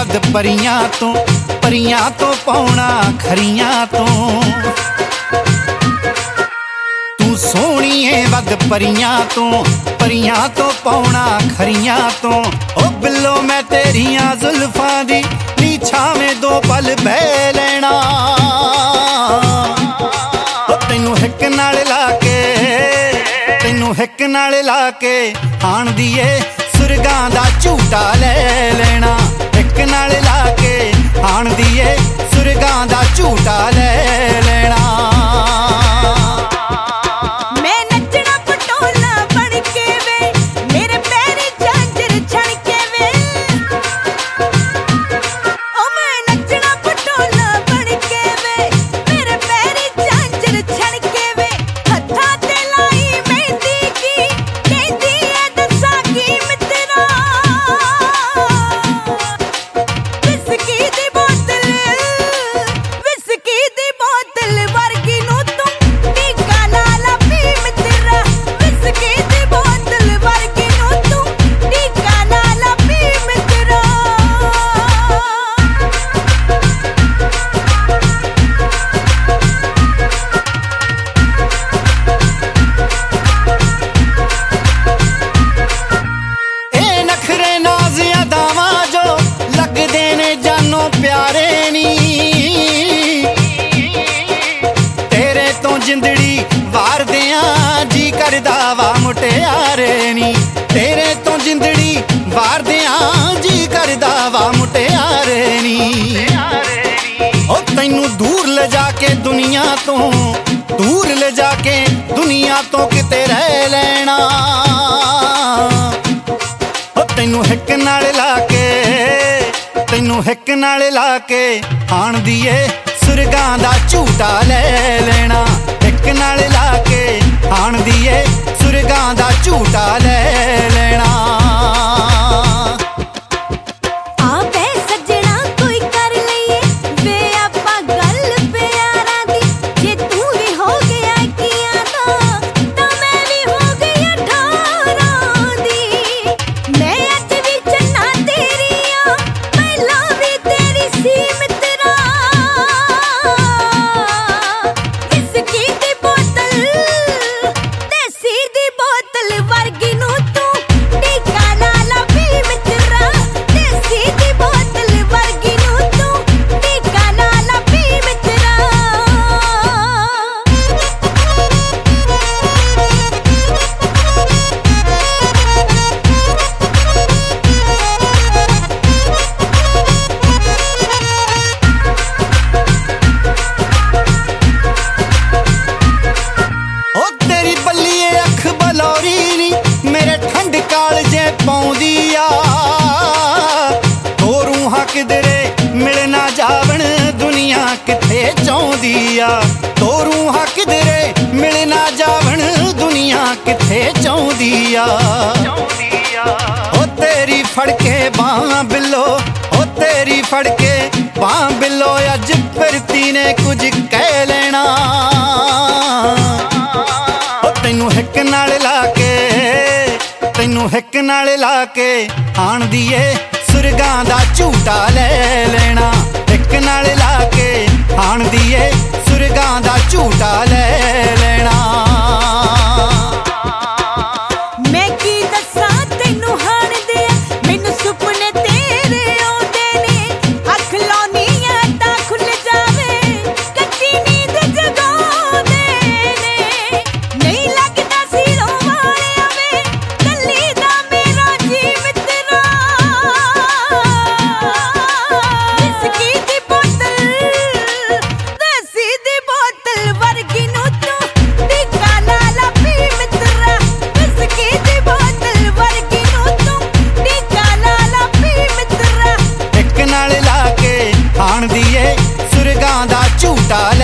वध परियां तो पौना खरियां तो तू सोहणीए वध परियां तो पौना खरियां तो ओ बिल्लो मैं तेरियां जुल्फां दी नी छावें दो पल बह लेना तैनू हिक नाल ला के आण दीए सुरगां दा झूटा ले लेना हिक नाल ला के आण दीए सुरगां दा झूटा ले लेना प्यारे नी तेरे तो जिंदड़ी वार दियां जी करदा वा मुटियारे नी तेरे तो जिंदड़ी वार दियां जी करदा वा मुटियारे नी ओ तैनू दूर ले जाके दुनिया तो किते रह लेना ओ तैनू हिक नाल ला के आण दीए सुरगां दा झूटा ले लेना हिक नाल ला के आण दीए सुरगां दा झूटा ले लेना किधरे मिल ना जावण दुनिया किथे चाहुंदी आ दो रूहां किधरे मिल ना जावण दुनिया किथे चाहुंदी आ ओ तेरी फड़के बां बिल्लो ओ तेरी फड़के बां बिल्लो अज फिरती ने कुछ कह लेना ओ तैनू हिक नाल ला के आण दीए सुरगां दा झूटा ले लेना हिक नाल ला के आण दीए सुरगां दा झूटा ले लेना मैं की दस्सां तैनू हाण दे मैनू सुपने तेरे आउंदे ने अख लाउनी आ तां खुल जावे कच्ची नींद जगाउंदे ने नहीं लगदा सिरों वाले आवे कल्ली दा मेरा जी मित्रा विस्की दी बोतल देसी दी बोतल वर्गी नू तू टीका नाल पी मित्रा विस्की दी बोतल वर्गी नू तू टीका नाल पी मित्रा हिक नाल ला के आण दीए सुरगां दा झूटा